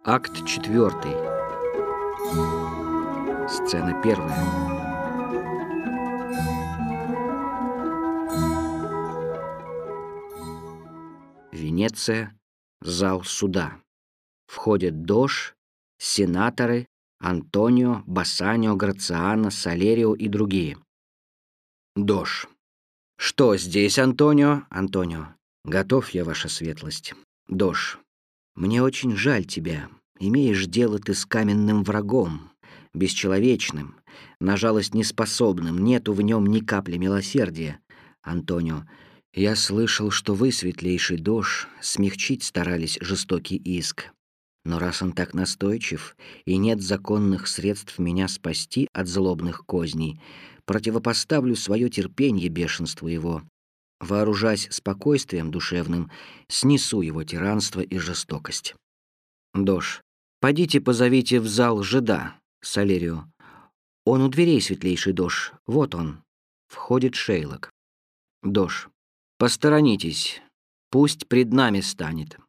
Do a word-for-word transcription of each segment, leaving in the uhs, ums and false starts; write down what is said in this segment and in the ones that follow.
Акт четвертый. Сцена первая. Венеция. Зал суда. Входят Дож, сенаторы, Антонио, Бассанио, Грациано, Салерио и другие. Дож. Что здесь, Антонио? Антонио. Готов я, ваша светлость. Дож. Мне очень жаль тебя. Имеешь дело ты с каменным врагом, бесчеловечным, на жалость неспособным, нету в нем ни капли милосердия. Антонио. Я слышал, что вы, светлейший Дож, смягчить старались жестокий иск. Но раз он так настойчив, и нет законных средств меня спасти от злобных козней, противопоставлю свое терпенье бешенству его. Вооружаясь спокойствием душевным, снесу его тиранство и жестокость. Дож. Подите позовите в зал жида, Салерио. Он у дверей, светлейший Дож. Вот он. Входит Шейлок. Дож. Посторонитесь, пусть пред нами станет.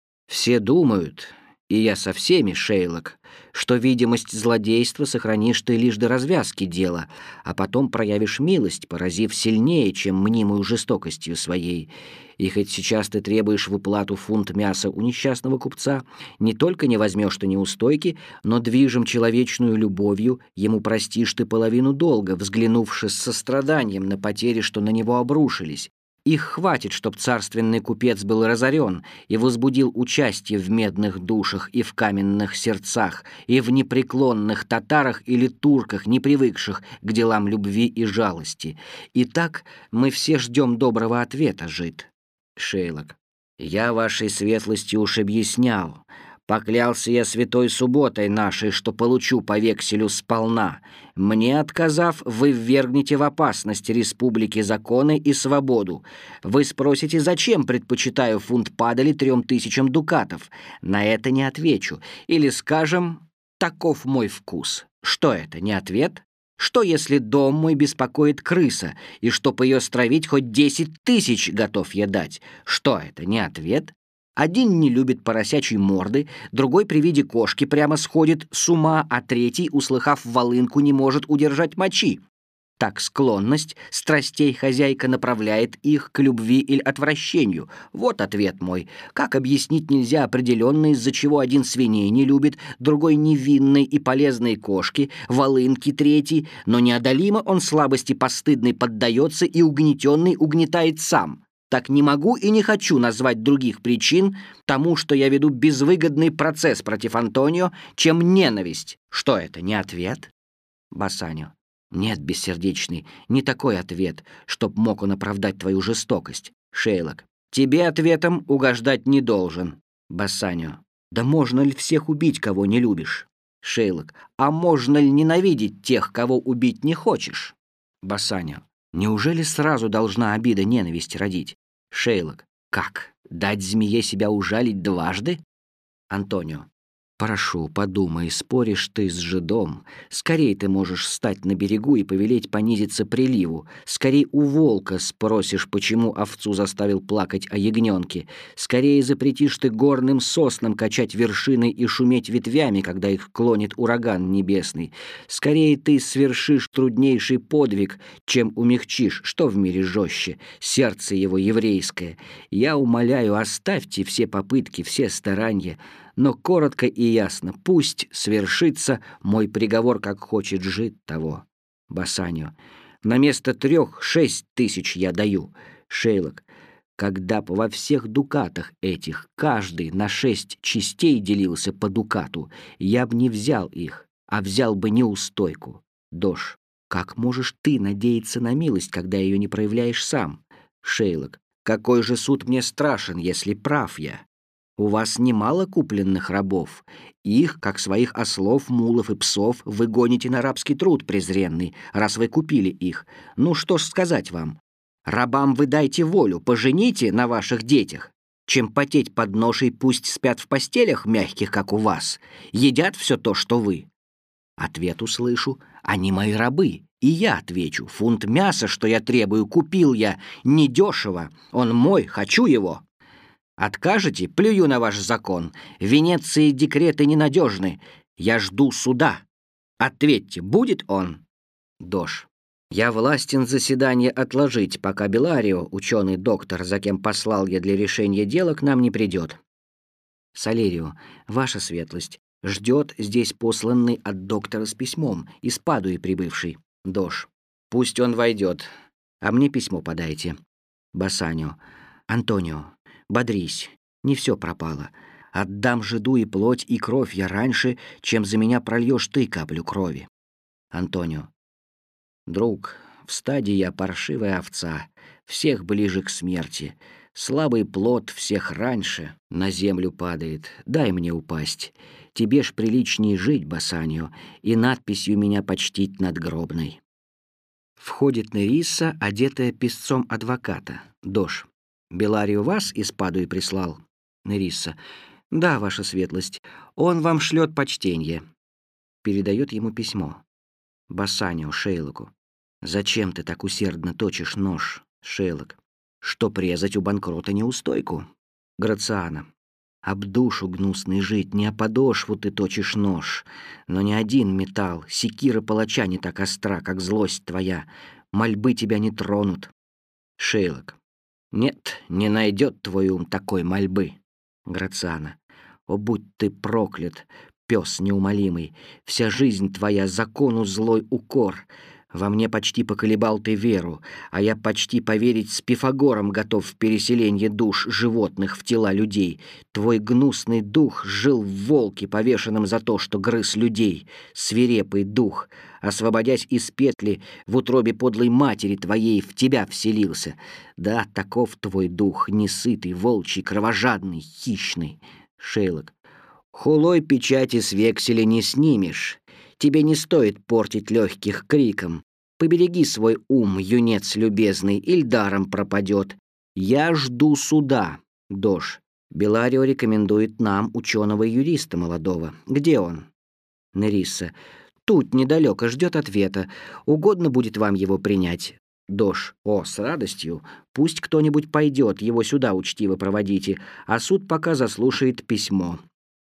Все думают, и я со всеми, Шейлок, что видимость злодейства сохранишь ты лишь до развязки дела, а потом проявишь милость, поразив сильнее, чем мнимую жестокостью своей. И хоть сейчас ты требуешь в уплату фунт мяса у несчастного купца, не только не возьмешь ты неустойки, но движим человечную любовью ему простишь ты половину долга, взглянувши с состраданием на потери, что на него обрушились. Их хватит, чтоб царственный купец был разорен и возбудил участие в медных душах и в каменных сердцах, и в непреклонных татарах или турках, не привыкших к делам любви и жалости. Итак, мы все ждем доброго ответа, жид. Шейлок. Я вашей светлости уж объяснял. Поклялся я святой субботой нашей, что получу по векселю сполна. Мне отказав, вы ввергнете в опасность республики законы и свободу. Вы спросите, зачем предпочитаю фунт падали трем тысячам дукатов? На это не отвечу. Или скажем, таков мой вкус. Что это, не ответ? Что, если дом мой беспокоит крыса, и чтоб ее стравить хоть десять тысяч готов я дать? Что это, не ответ? Один не любит поросячьей морды, другой при виде кошки прямо сходит с ума, а третий, услыхав волынку, не может удержать мочи. Так склонность страстей хозяйка направляет их к любви или отвращению. Вот ответ мой. Как объяснить нельзя определенно, из-за чего один свиней не любит, другой невинной и полезной кошки, волынки третий, но неодолимо он слабости постыдной поддается и угнетенный угнетает сам. Так не могу и не хочу назвать других причин тому, что я веду безвыгодный процесс против Антонио, чем ненависть. Что это, не ответ? Бассанио. Нет, бессердечный, не такой ответ, чтоб мог он оправдать твою жестокость. Шейлок. Тебе ответом угождать не должен. Бассанио. Да можно ли всех убить, кого не любишь? Шейлок. А можно ли ненавидеть тех, кого убить не хочешь? Бассанио. Неужели сразу должна обида ненависти родить? Шейлок. Как? Дать змее себя ужалить дважды? Антонио. Прошу, подумай, споришь ты с жидом. Скорей ты можешь встать на берегу и повелеть понизиться приливу. Скорей у волка спросишь, почему овцу заставил плакать о ягненке. Скорее запретишь ты горным соснам качать вершины и шуметь ветвями, когда их клонит ураган небесный. Скорее ты свершишь труднейший подвиг, чем умягчишь, что в мире жестче, сердце его еврейское. Я умоляю, оставьте все попытки, все старания, но коротко и ясно, пусть свершится мой приговор, как хочет жид того. Бассанио. На место трех шесть тысяч я даю. Шейлок. Когда б во всех дукатах этих каждый на шесть частей делился по дукату, я б не взял их, а взял бы неустойку. Дож. Как можешь ты надеяться на милость, когда ее не проявляешь сам? Шейлок. Какой же суд мне страшен, если прав я? У вас немало купленных рабов. Их, как своих ослов, мулов и псов, вы гоните на рабский труд презренный, раз вы купили их. Ну что ж сказать вам? Рабам вы дайте волю, пожените на ваших детях. Чем потеть под ношей, пусть спят в постелях мягких, как у вас. Едят все то, что вы. Ответ услышу: они мои рабы. И я отвечу: фунт мяса, что я требую, купил я недешево. Он мой, хочу его. Откажете — плюю на ваш закон. В Венеции декреты ненадежны. Я жду суда. Ответьте, будет он? Дож. Я властен заседание отложить, пока Беларио, ученый-доктор, за кем послал я для решения дела, к нам не придет. Салерио, ваша светлость, ждет здесь посланный от доктора с письмом, из Падуи прибывший. Дож. Пусть он войдет, а мне письмо подайте. Бассанио. Антонио, бодрись, не все пропало. Отдам жиду и плоть, и кровь я раньше, чем за меня прольешь ты каплю крови. Антонио. Друг, в стаде я паршивая овца, всех ближе к смерти. Слабый плод всех раньше на землю падает. Дай мне упасть. Тебе ж приличнее жить, Бассанио, и надписью меня почтить надгробной. Входит Нерисса, одетая песцом адвоката. Дож. Беларио вас из Падуи прислал? Нерисса. Да, ваша светлость. Он вам шлет почтенье. Передает ему письмо. Бассанио Шейлоку. Зачем ты так усердно точишь нож, Шейлок? Что презать у банкрота неустойку? Грациана. Об душу гнусный жить, не о подошву ты точишь нож. Но ни один металл, секира палача не так остра, как злость твоя. Мольбы тебя не тронут. Шейлок. Нет, не найдет твой ум такой мольбы. Грациана. О, будь ты проклят, пес неумолимый, вся жизнь твоя закону злой укор. Во мне почти поколебал ты веру, а я почти поверить с Пифагором готов в переселение душ животных в тела людей. Твой гнусный дух жил в волке, повешенном за то, что грыз людей. Свирепый дух, освободясь из петли, в утробе подлой матери твоей в тебя вселился. Да, таков твой дух, несытый, волчий, кровожадный, хищный. Шейлок. Хулой печати с векселя не снимешь. Тебе не стоит портить легких криком. Побереги свой ум, юнец любезный, иль даром пропадет. Я жду суда. Дож. Беларио рекомендует нам ученого юриста молодого. Где он? Нерисса. Тут недалеко, ждет ответа. Угодно будет вам его принять. Дож. О, с радостью. Пусть кто-нибудь пойдет, его сюда учтиво проводите, а суд пока заслушает письмо.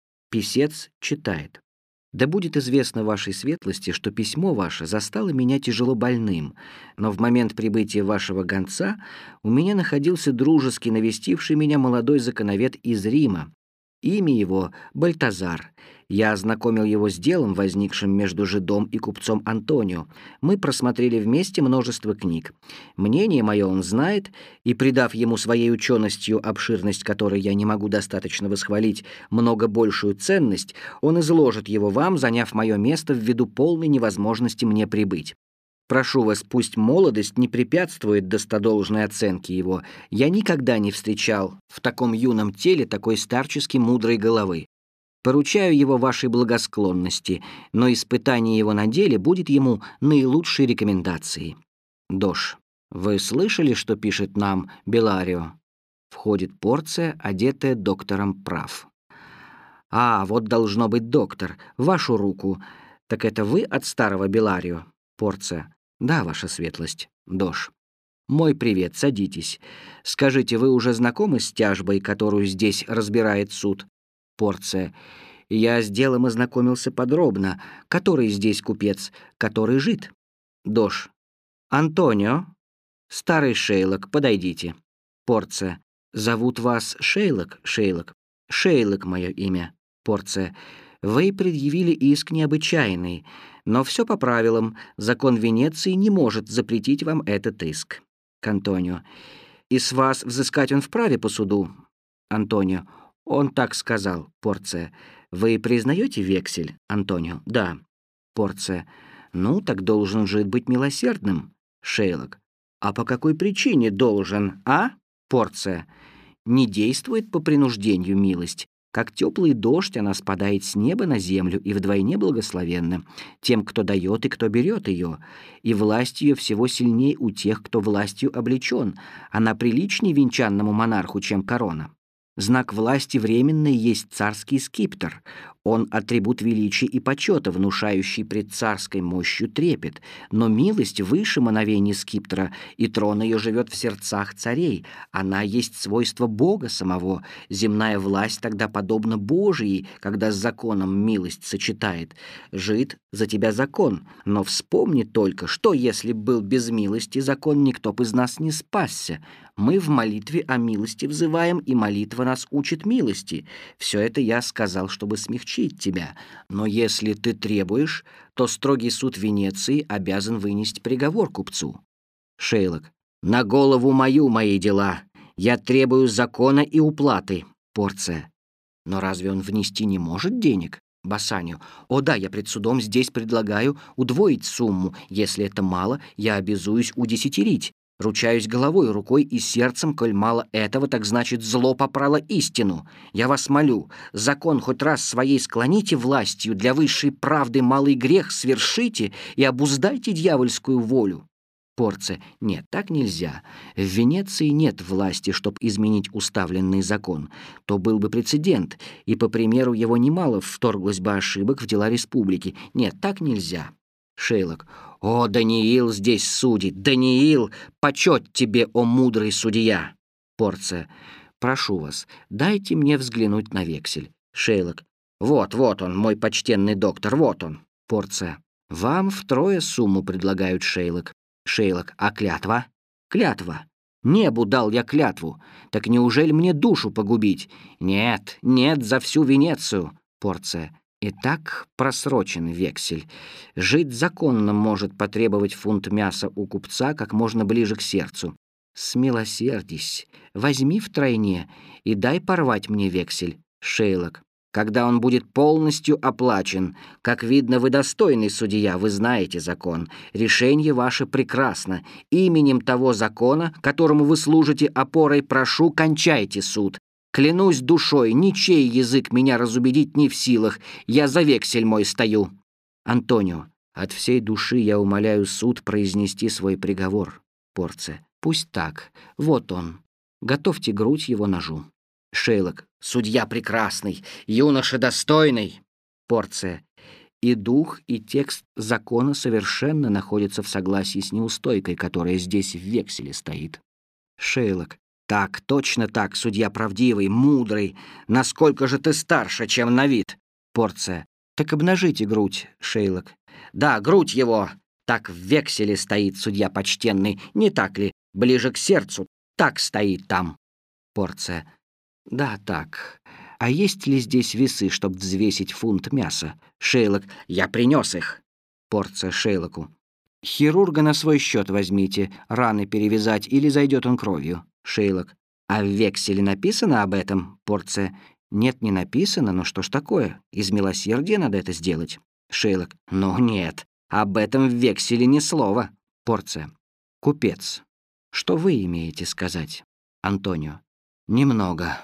Писец читает. Да будет известно вашей светлости, что письмо ваше застало меня тяжело больным, но в момент прибытия вашего гонца у меня находился дружески навестивший меня молодой законовед из Рима. Имя его — Бальтазар. Я ознакомил его с делом, возникшим между жидом и купцом Антонио. Мы просмотрели вместе множество книг. Мнение мое он знает, и, придав ему своей ученостью, обширность которой я не могу достаточно восхвалить, много большую ценность, он изложит его вам, заняв мое место ввиду полной невозможности мне прибыть. Прошу вас, пусть молодость не препятствует достодолжной оценке его. Я никогда не встречал в таком юном теле такой старчески мудрой головы. Поручаю его вашей благосклонности, но испытание его на деле будет ему наилучшей рекомендацией. Дож. Вы слышали, что пишет нам Беларио? Входит Порция, одетая доктором прав. А, вот должно быть доктор. Вашу руку. Так это вы от старого Беларио? Порция. Да, ваша светлость. Дож. Мой привет, садитесь. Скажите, вы уже знакомы с тяжбой, которую здесь разбирает суд? Порция. Я с делом ознакомился подробно. Который здесь купец, который жид? Дож. Антонио. Старый Шейлок, подойдите. Порция. Зовут вас Шейлок, Шейлок? Шейлок мое имя. Порция. Вы предъявили иск необычайный, но все по правилам. Закон Венеции не может запретить вам этот иск. К Антонио. И с вас взыскать он вправе по суду? Антонио. Он так сказал. Порция. Вы признаете вексель, Антонио? Да. Порция. Ну, так должен же быть милосердным. Шейлок. А по какой причине должен, а? Порция. Не действует по принуждению милость. Как теплый дождь, она спадает с неба на землю и вдвойне благословенна тем, кто дает и кто берет ее, и власть ее всего сильней у тех, кто властью облечен. Она приличней венчанному монарху, чем корона. Знак власти временной есть царский скиптр. Он атрибут величия и почета, внушающий пред царской мощью трепет, но милость выше мановений скиптора, и трон ее живет в сердцах царей. Она есть свойство Бога самого. Земная власть тогда подобна Божией, когда с законом милость сочетает. Жид за тебя закон, но вспомни только, что если б был без милости закон, никто б из нас не спасся. Мы в молитве о милости взываем, и молитва нас учит милости. Все это я сказал, чтобы смягчить тебя. Но если ты требуешь, то строгий суд Венеции обязан вынести приговор купцу. Шейлок. На голову мою мои дела. Я требую закона и уплаты. Порция. Но разве он внести не может денег? Басанию. О да, я пред судом здесь предлагаю удвоить сумму. Если это мало, я обязуюсь удесятерить. Ручаюсь головой, рукой и сердцем, коль мало этого, так значит, зло попрало истину. Я вас молю, закон хоть раз своей склоните властью, для высшей правды малый грех свершите и обуздайте дьявольскую волю. Порция. Нет, так нельзя. В Венеции нет власти, чтоб изменить уставленный закон. То был бы прецедент, и, по примеру его, немало вторглось бы ошибок в дела республики. Нет, так нельзя. Шейлок. «О, Даниил здесь судит! Даниил! Почет тебе, о мудрый судья!» Порция. «Прошу вас, дайте мне взглянуть на вексель». Шейлок. «Вот, вот он, мой почтенный доктор, вот он». Порция. «Вам втрое сумму предлагают, Шейлок». Шейлок. «А клятва?» «Клятва. Небу дал я клятву. Так неужели мне душу погубить?» «Нет, нет, за всю Венецию». Порция. Итак, просрочен вексель. Жид законно может потребовать фунт мяса у купца как можно ближе к сердцу. Смилосердись, возьми втройне и дай порвать мне вексель. Шейлок. Когда он будет полностью оплачен, как видно, вы достойный судья, вы знаете закон. Решение ваше прекрасно. Именем того закона, которому вы служите опорой, прошу, кончайте суд. Клянусь душой, ничей язык меня разубедить не в силах. Я за вексель мой стою. Антонио. От всей души я умоляю суд произнести свой приговор. Порция. Пусть так. Вот он. Готовьте грудь его ножу. Шейлок. Судья прекрасный, юноша достойный. Порция. И дух, и текст закона совершенно находятся в согласии с неустойкой, которая здесь в векселе стоит. Шейлок. Так, точно так, судья правдивый, мудрый. Насколько же ты старше, чем на вид? Порция. Так обнажите грудь, Шейлок. Да, грудь его. Так в векселе стоит, судья почтенный. Не так ли? Ближе к сердцу. Так стоит там. Порция. Да, так. А есть ли здесь весы, чтобы взвесить фунт мяса? Шейлок. Я принес их. Порция Шейлоку. Хирурга на свой счет возьмите, раны перевязать, или зайдет он кровью. Шейлок. А в векселе написано об этом? Порция. Нет, не написано, но что ж такое? Из милосердия надо это сделать. Шейлок. Ну нет, об этом в векселе ни слова. Порция. Купец. Что вы имеете сказать? Антонио. Немного.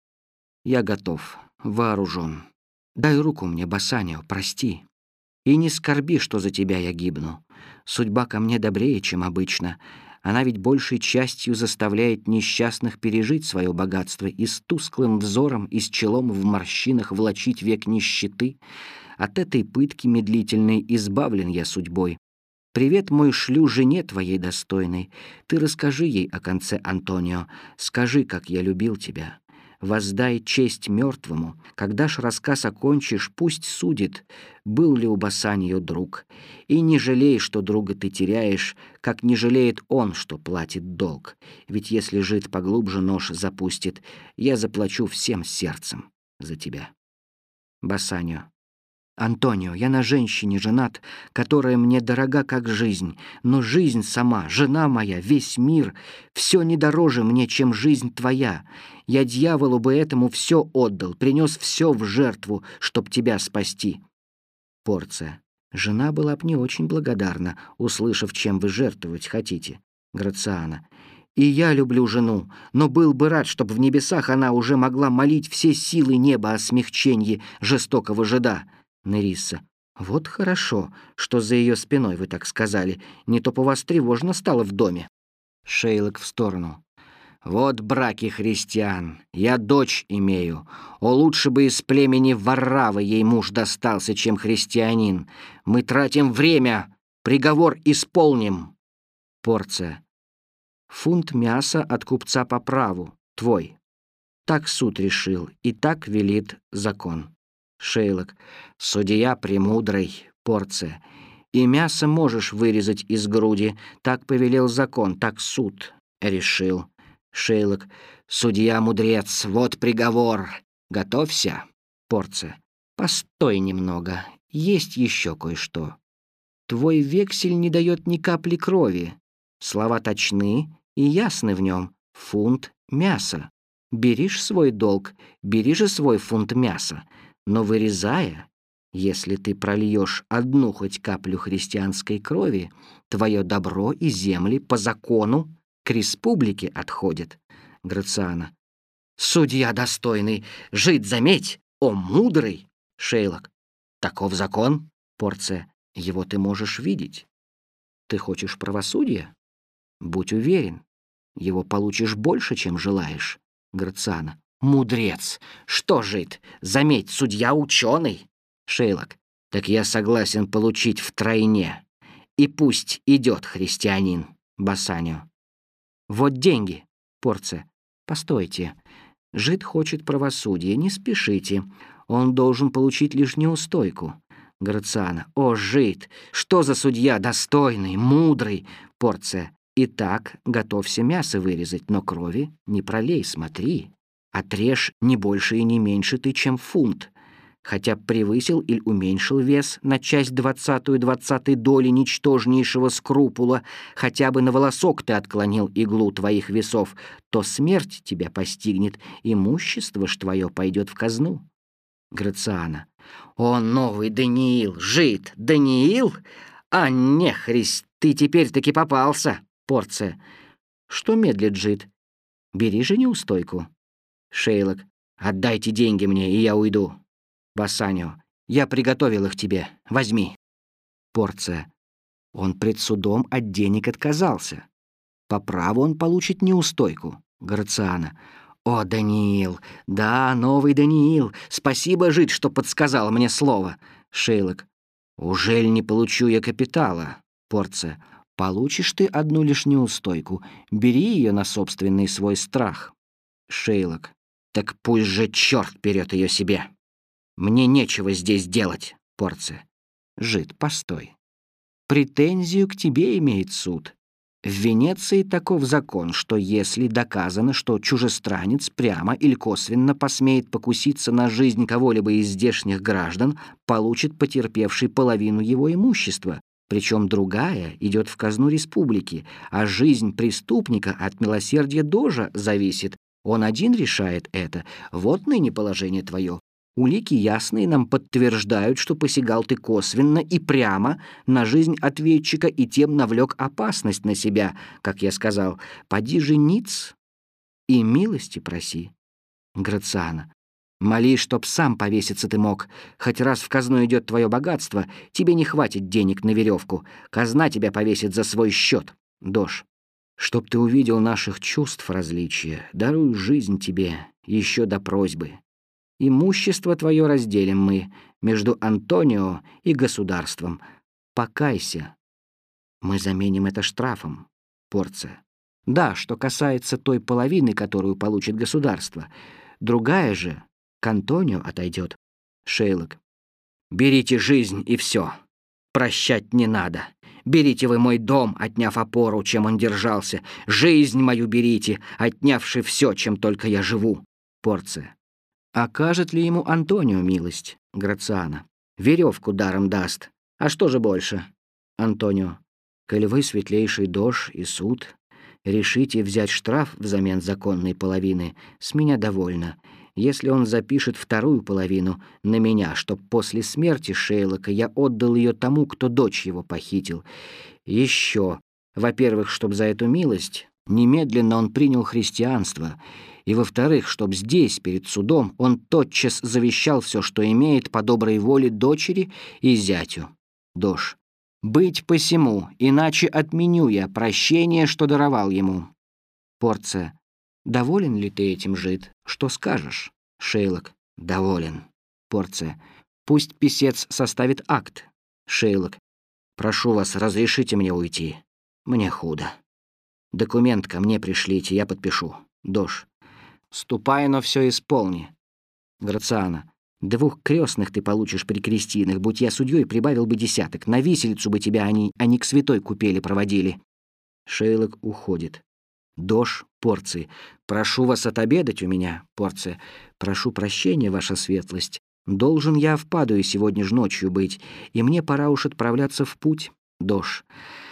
Я готов, вооружен. Дай руку мне, Басанио, прости. И не скорби, что за тебя я гибну. Судьба ко мне добрее, чем обычно. Она ведь большей частью заставляет несчастных пережить свое богатство и с тусклым взором и с челом в морщинах влачить век нищеты. От этой пытки медлительной избавлен я судьбой. Привет мой шлю жене твоей достойной. Ты расскажи ей о конце, Антонио. Скажи, как я любил тебя. Воздай честь мертвому. Когда ж рассказ окончишь, пусть судит, был ли у Басаньо друг. И не жалей, что друга ты теряешь, как не жалеет он, что платит долг. Ведь если жид поглубже нож запустит, я заплачу всем сердцем за тебя. Басаньо. Антонио, я на женщине женат, которая мне дорога как жизнь, но жизнь сама, жена моя, весь мир, все не дороже мне, чем жизнь твоя. Я дьяволу бы этому все отдал, принес все в жертву, чтоб тебя спасти. Порция. Жена была б не очень благодарна, услышав, чем вы жертвовать хотите. Грациана. И я люблю жену, но был бы рад, чтоб в небесах она уже могла молить все силы неба о смягчении жестокого жида. Нерисса. Вот хорошо, что за ее спиной вы так сказали. Не то по вас тревожно стало в доме. Шейлок в сторону. Вот браки христиан. Я дочь имею. О, лучше бы из племени Варравы ей муж достался, чем христианин. Мы тратим время. Приговор исполним. Порция. Фунт мяса от купца по праву. Твой. Так суд решил, и так велит закон. Шейлок. Судья премудрый. Порция. И мясо можешь вырезать из груди. Так повелел закон, так суд решил. Шейлок. Судья мудрец, вот приговор. Готовься. Порция. Постой немного. Есть еще кое-что. Твой вексель не дает ни капли крови. Слова точны и ясны в нем. Фунт мяса. Беришь свой долг, бери же свой фунт мяса. Но вырезая, если ты прольешь одну хоть каплю христианской крови, твое добро и земли по закону к республике отходят. Грациана. Судья достойный, жить заметь, о мудрый. Шейлок. Таков закон. Порция. Его ты можешь видеть. Ты хочешь правосудия? Будь уверен, его получишь больше, чем желаешь. Грациана. Мудрец. Что жит? Заметь, судья ученый. Шейлок. Так я согласен получить втройне. И пусть идет христианин. Басанио. Вот деньги. Порция. Постойте. Жид хочет правосудия, не спешите. Он должен получить лишь неустойку. Грациана. О, жид, что за судья достойный, мудрый. Порция. Итак, готовься мясо вырезать, но крови не пролей, смотри. Отрежь не больше и не меньше ты, чем фунт. Хотя превысил или уменьшил вес на часть двадцатую двадцатой доли ничтожнейшего скрупула, хотя бы на волосок ты отклонил иглу твоих весов, то смерть тебя постигнет, имущество ж твое пойдет в казну. Грациана. О, новый Даниил, жид, Даниил? А не, Христ, ты теперь-таки попался. Порция. Что медлит жид? Бери же неустойку. Шейлок. Отдайте деньги мне, и я уйду. Басанио. Я приготовил их тебе. Возьми. Порция. Он пред судом от денег отказался. По праву он получит неустойку. Грациана. О, Даниил. Да, новый Даниил. Спасибо, жид, что подсказал мне слово. Шейлок. Ужель не получу я капитала? Порция. Получишь ты одну лишь неустойку. Бери ее на собственный свой страх. Шейлок. Так пусть же черт берет ее себе. Мне нечего здесь делать. Порция. Жид, постой. Претензию к тебе имеет суд. В Венеции таков закон, что если доказано, что чужестранец прямо или косвенно посмеет покуситься на жизнь кого-либо из здешних граждан, получит потерпевший половину его имущества, причем другая идет в казну республики, а жизнь преступника от милосердия дожа зависит. Он один решает это. Вот ныне положение твое. Улики ясные нам подтверждают, что посягал ты косвенно и прямо на жизнь ответчика и тем навлек опасность на себя, как я сказал. Поди же ниц и милости проси. Грациана. Молись, чтоб сам повеситься ты мог. Хоть раз в казну идет твое богатство, тебе не хватит денег на веревку. Казна тебя повесит за свой счет. Дож. Чтоб ты увидел наших чувств различия, дарую жизнь тебе еще до просьбы. Имущество твое разделим мы между Антонио и государством. Покайся. Мы заменим это штрафом. Порция. Да, что касается той половины, которую получит государство. Другая же к Антонио отойдет. Шейлок. Берите жизнь и все. Прощать не надо. Берите вы мой дом, отняв опору, чем он держался. Жизнь мою берите, отнявши все, чем только я живу. Порция. Окажет ли ему Антонио милость? Грациана. Веревку даром даст. А что же больше? Антонио. Коль вы, светлейший дож и суд, решите взять штраф взамен законной половины, с меня довольно. Если он запишет вторую половину на меня, чтоб после смерти Шейлока я отдал ее тому, кто дочь его похитил. Еще, во-первых, чтоб за эту милость немедленно он принял христианство, и, во-вторых, чтоб здесь, перед судом, он тотчас завещал все, что имеет по доброй воле дочери и зятю. Дож. Быть посему, иначе отменю я прощение, что даровал ему. Порция. Доволен ли ты этим, жид? Что скажешь? Шейлок. Доволен. Порция. Пусть писец составит акт. Шейлок. Прошу вас, разрешите мне уйти. Мне худо. Документ ко мне пришлите, я подпишу. Дош. Ступай, но все исполни. Грациана. Двух крестных ты получишь при крестинах. Будь я судьей, прибавил бы десяток. На виселицу бы тебя они, они к святой купели проводили. Шейлок уходит. Дош. Порции. Прошу вас отобедать у меня. Порция. Прошу прощения, ваша светлость. Должен я в Падуе сегодня ж ночью быть, и мне пора уж отправляться в путь. Дош.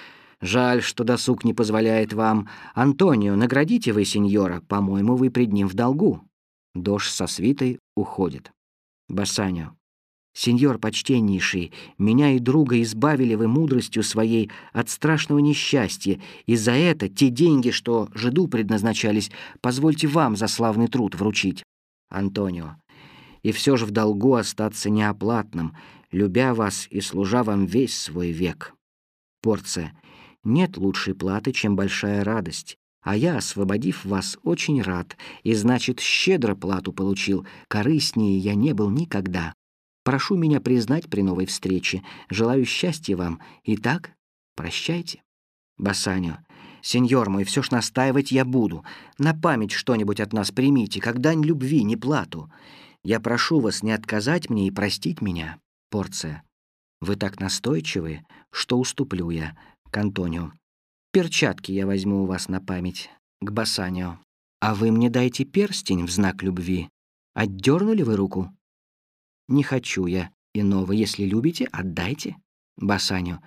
Жаль, что досуг не позволяет вам. Антонио, наградите вы сеньора. По-моему, вы пред ним в долгу. Дош со свитой уходит. Бассанио. Сеньор почтеннейший, меня и друга избавили вы мудростью своей от страшного несчастья, и за это те деньги, что жиду предназначались, позвольте вам за славный труд вручить. Антонио. И все же в долгу остаться неоплатным, любя вас и служа вам весь свой век. Порция. Нет лучшей платы, чем большая радость, а я, освободив вас, очень рад, и, значит, щедро плату получил, корыстнее я не был никогда. Прошу меня признать при новой встрече, желаю счастья вам. Итак, прощайте. Бассанио. Сеньор мой, все ж настаивать я буду. На память что-нибудь от нас примите, как дань любви, не плату. Я прошу вас не отказать мне и простить меня. Порция. Вы так настойчивы, что уступлю я. К Антонио. Перчатки я возьму у вас на память. К Бассанио. А вы мне дайте перстень в знак любви. Отдернули вы руку? Не хочу я иного. Если любите, отдайте. Бассанио.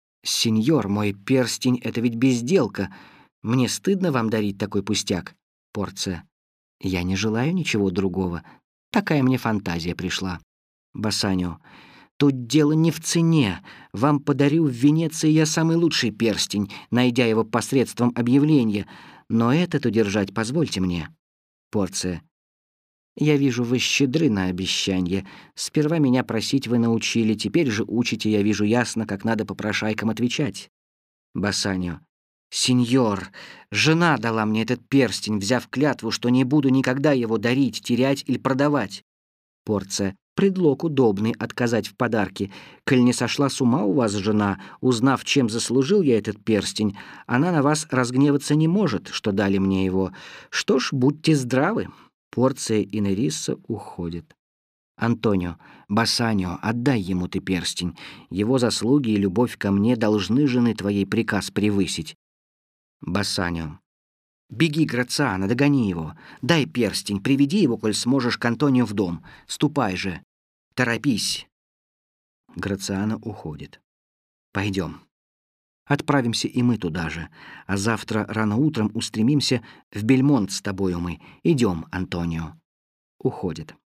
Сеньор, мой перстень — это ведь безделка. Мне стыдно вам дарить такой пустяк. Порция. Я не желаю ничего другого. Такая мне фантазия пришла. Бассанио. Тут дело не в цене. Вам подарю в Венеции я самый лучший перстень, найдя его посредством объявления. Но этот удержать позвольте мне. Порция. Я вижу, вы щедры на обещанье. Сперва меня просить вы научили, теперь же учите, я вижу ясно, как надо попрошайкам отвечать. Бассанио. Сеньор, жена дала мне этот перстень, взяв клятву, что не буду никогда его дарить, терять или продавать. Порция. Предлог удобный отказать в подарке. Коль не сошла с ума у вас жена, узнав, чем заслужил я этот перстень, она на вас разгневаться не может, что дали мне его. Что ж, будьте здравы. Порция и Нерисса уходит. Антонио. Бассанио, отдай ему ты перстень. Его заслуги и любовь ко мне должны жены твоей приказ превысить. Бассанио. Беги, Грациана, догони его. Дай перстень, приведи его, коль сможешь, к Антонио в дом. Ступай же. Торопись. Грациана уходит. Пойдем. Отправимся и мы туда же, а завтра рано утром устремимся в Бельмонт с тобою мы. Идем, Антонио. Уходит.